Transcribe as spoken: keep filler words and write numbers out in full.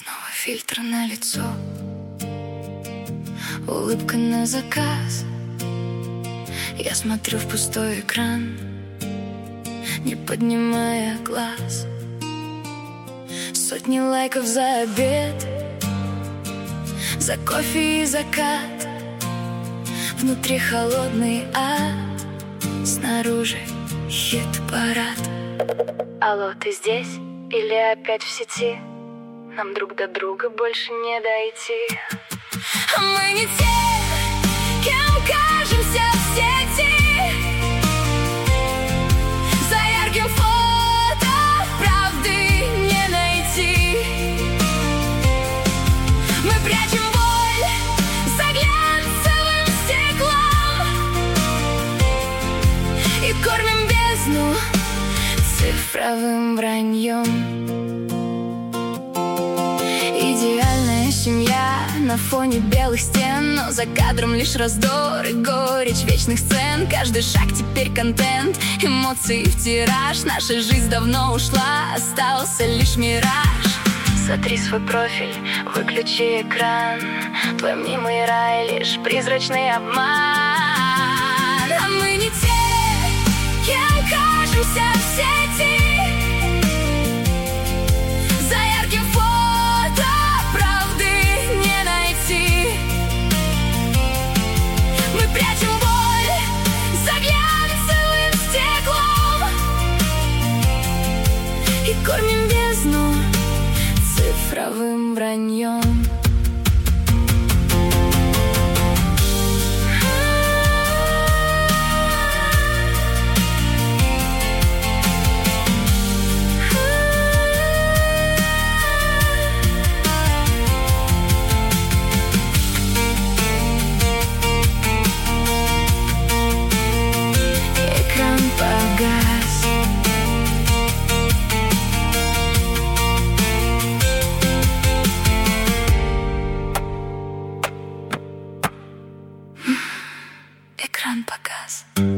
Снова фильтр на лицо, улыбка на заказ. Я смотрю в пустой экран, не поднимая глаз. Сотни лайков за обед, за кофе и закат. Внутри холодный ад, снаружи хит-парад. Алло, ты здесь? Или опять в сети? Нам друг до друга больше не дойти. Мы не те, кем кажемся в сети. За ярким фото правды не найти. Мы прячем боль за глянцевым стеклом и кормим бездну цифровым враньем. Идеальная семья на фоне белых стен, но за кадром лишь раздор и горечь вечных сцен. Каждый шаг теперь контент, эмоции в тираж. Наша жизнь давно ушла, остался лишь мираж. Сотри свой профиль, выключи экран. Твой мнимый рай лишь призрачный обман. А мы не те, кем кажемся в сети. Кормим бездну цифровым враньем. Экран погас. Экран погас.